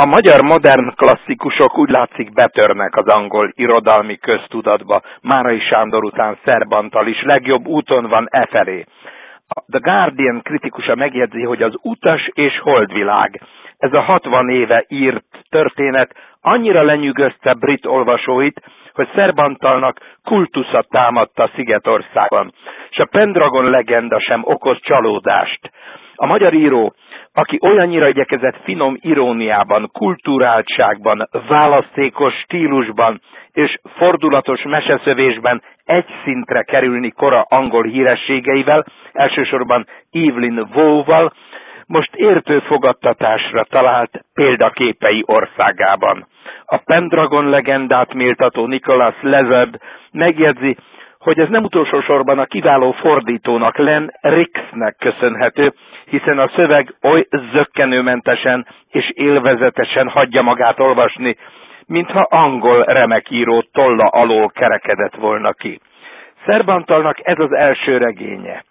A magyar modern klasszikusok úgy látszik betörnek az angol irodalmi köztudatba. Márai Sándor után Szerbantal is legjobb úton van e felé. A The Guardian kritikusa megjegyzi, hogy az Utas és Holdvilág, ez a 60 éve írt történet annyira lenyűgözte brit olvasóit, hogy Szerbantalnak kultusza támadt a Szigetországban, és a Pendragon legenda sem okoz csalódást. A magyar író, aki olyannyira igyekezett finom iróniában, kulturáltságban, választékos stílusban és fordulatos meseszövésben egy szintre kerülni kora angol hírességeivel, elsősorban Evelyn Waugh-val, most értő fogadtatásra talált példaképei országában. A Pendragon legendát méltató Nicholas Lezard megjegyzi, hogy ez nem utolsó sorban a kiváló fordítónak, Len Rixnek köszönhető, hiszen a szöveg oly zökkenőmentesen és élvezetesen hagyja magát olvasni, mintha angol remekíró tolla alól kerekedett volna ki. Szerbantalnak ez az első regénye.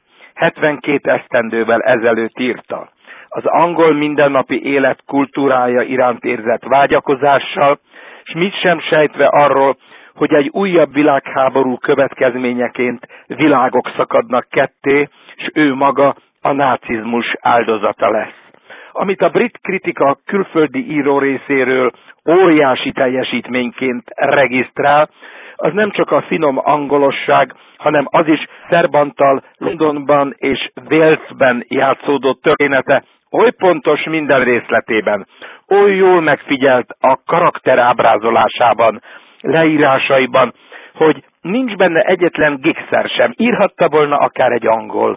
72 esztendővel ezelőtt írta. Az angol mindennapi élet kultúrája iránt érzett vágyakozással, s mit sem sejtve arról, hogy egy újabb világháború következményeként világok szakadnak ketté, s ő maga a nácizmus áldozata lesz. Amit a brit kritika külföldi író részéről óriási teljesítményként regisztrál, az nem csak a finom angolosság, hanem az is Szerbantal Londonban és Walesben játszódott története, oly pontos minden részletében, oly jól megfigyelt a karakter ábrázolásában, leírásaiban, hogy nincs benne egyetlen gigszer sem, írhatta volna akár egy angol.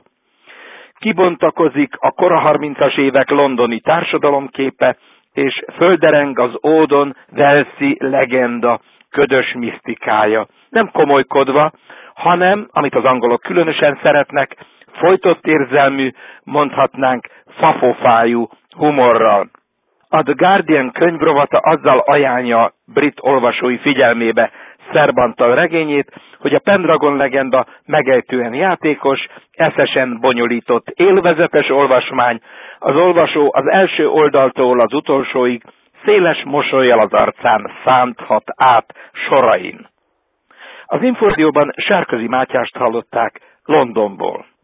Kibontakozik a kora 30-as évek londoni társadalomképe, és földereng az ódon walesi legenda ködös misztikája. Nem komolykodva, hanem, amit az angolok különösen szeretnek, folytott érzelmű, mondhatnánk fafofájú humorral. A The Guardian könyvrovata azzal ajánlja brit olvasói figyelmébe Szerbantal regényét, hogy a Pendragon legenda megejtően játékos, eszesen bonyolított, élvezetes olvasmány, az olvasó az első oldaltól az utolsóig széles mosollyal az arcán szánthat át sorain. Az Információban Sárközi Mátyást hallották Londonból.